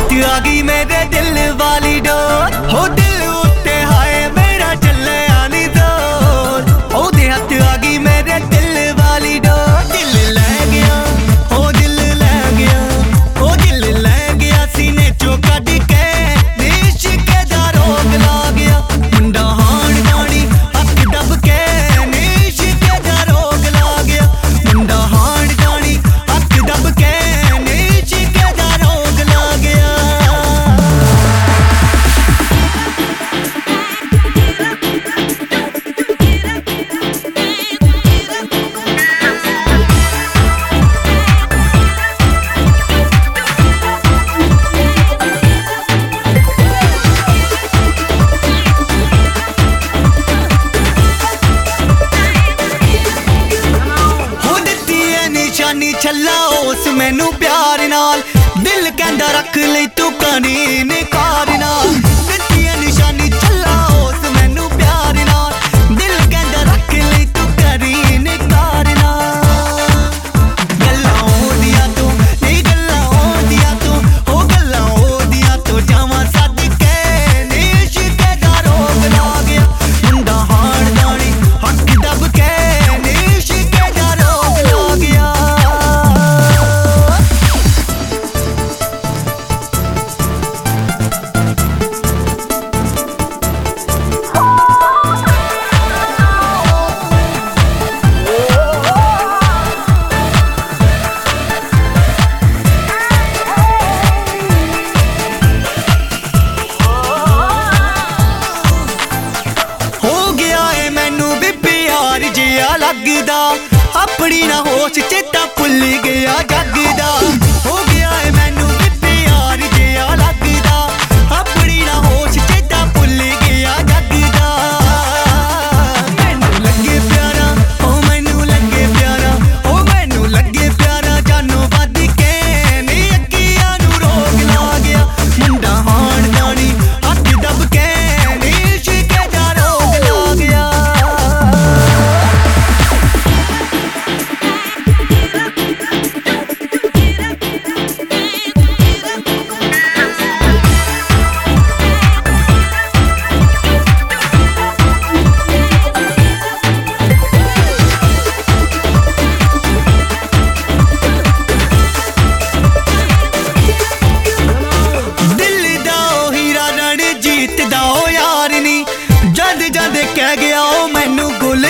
हथ आ गई मेरे दिल वाली डोर, हो दिल उत्ते हाय मेरा चले आनी जोर, ओदे हथ आ गई मेरे दिल वाली डोर। दिल ले गया, ओ दिल ले गया, ओ दिल ले गया सीने चो कट के, इश्क दा रोग ला गया मुंडा हाण गानी हक दब के, इश्क दा रोग ला गया मुंडा हाण गानी हक दब के, इश्क दा रोग ला गया। निशानी छला उस मैनू प्यार नाल, दिल कहंदा रख ले तू कनी निकार नाल, दित्ती है निशानी छला उस मैनू प्यार नाल, दिल कहंदा रख ले तू कनी निकार नाल। गल्लां ओदियां तू नहीं गल्लां ओदियां तू, ओ गल्लां ओदियां तू जावां सद के, इश्क दा रोग ला गया मुंडा हाण गानी हक दब के, इश्क दा रोग ला गया। लगदा अपनी ना होश चेता भुल गया जगदा, हो गया है मैनू भी प्यार जिया लगदा, अपनी ना होश चेता भुल गया जगदा। मैनू लगे प्यारा, ओ मैनू लगे प्यारा, ओ मैनू लगे प्यारा जानो वध के, नी अखियां नू रोग ला गया मुंडा हाण गानी हक दब के, इश्क दा रोग ला गया। जद जद कह गया ओ मैनू गुल